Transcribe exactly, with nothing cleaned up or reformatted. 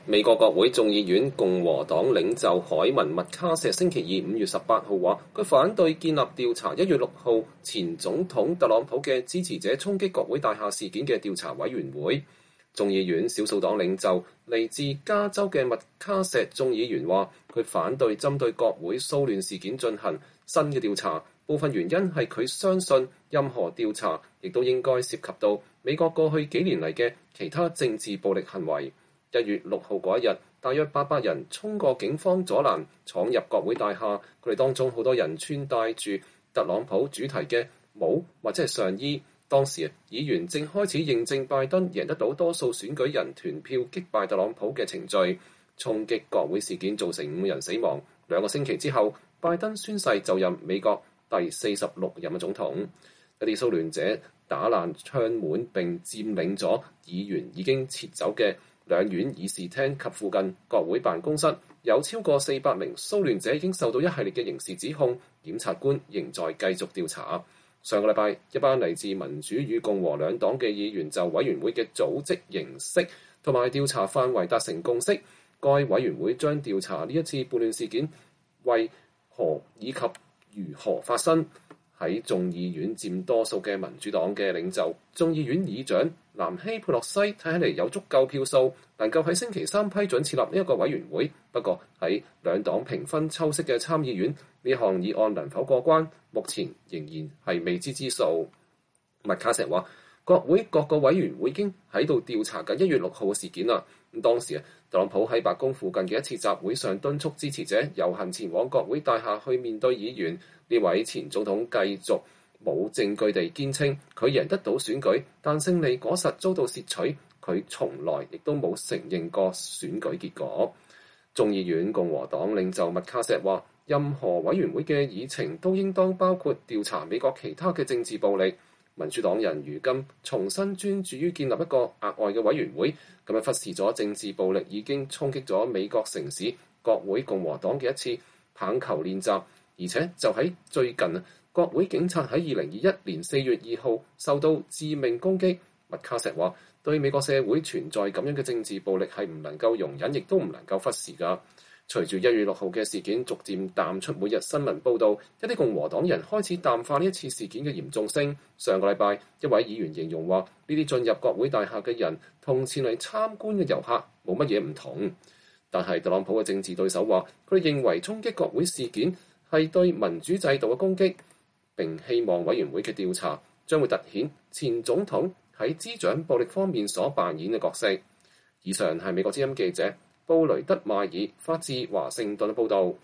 美國國會眾議院共和黨領袖凱文麥卡錫星期二五月十八號話，佢反對建立調查一月六號前總統特朗普嘅支持者衝擊國會大廈事件嘅調查委員會。眾議院少數黨領袖嚟自加州嘅麥卡錫眾議員話，佢反對針對國會騷亂事件進行新嘅調查，部分原因係佢相信任何調查亦都應該涉及到美國過去幾年嚟嘅其他政治暴力行為。一月六號嗰一日，大約八百人衝過警方阻攔，闖入國會大廈。佢哋當中好多人穿戴住特朗普主題嘅帽或者係上衣。當時議員正開始認證拜登贏得到多數選舉人團票擊敗特朗普嘅程序。衝擊國會事件造成五人死亡。兩個星期之後，拜登宣誓就任美國第四十六任嘅總統。一啲騷亂者打爛窗門並佔領咗議員已經撤走嘅兩院議事廳及附近國會辦公室，有超過四百名騷亂者已經受到一系列嘅刑事指控，檢察官仍在繼續調查。上個禮拜，一班嚟自民主與共和兩黨嘅議員就委員會嘅組織形式同埋調查範圍達成共識。該委員會將調查呢一次叛亂事件為何以及如何發生。喺眾議院佔多數嘅民主黨嘅領袖，眾議院議長南希佩洛西睇起嚟有足夠票數，能夠喺星期三批准設立呢一個委員會。不過喺兩黨平分秋色嘅參議院，呢項議案能否過關，目前仍然係未知之數。麥卡錫話，國會各個委員會已經喺度調查緊一月六號嘅事件啦。咁當時啊，特朗普喺白宮附近嘅一次集會上敦促支持者遊行前往國會大廈去面對議員。呢位前總統繼續冇證據地堅稱佢贏得到選舉，但勝利果實遭到竊取。佢從來亦都冇承認過選舉結果。眾議院共和黨領袖麥卡錫話，任何委員會嘅議程都應當包括調查美國其他嘅政治暴力。民主黨人如今重新專注於建立一個額外嘅委員會，咁樣忽視咗政治暴力已經衝擊咗美國城市國會共和黨嘅一次棒球練習。而且就喺最近啊，國會警察喺二零二一年四月二號受到致命攻擊。麥卡錫話，對美國社會存在咁樣嘅政治暴力係唔能夠容忍，亦都唔能夠忽視㗎。隨住一月六號嘅事件逐漸淡出每日新聞報導，一啲共和黨人開始淡化呢一次事件嘅嚴重性。上個禮拜，一位議員形容話，呢啲進入國會大廈嘅人同前嚟參觀嘅遊客冇乜嘢唔同。但係特朗普嘅政治對手話，佢哋認為衝擊國會事件係對民主制度嘅攻擊，並希望委員會嘅調查將會凸顯前總統喺滋長暴力方面所扮演嘅角色。以上係美國之音記者布雷德邁爾發自華盛頓報導。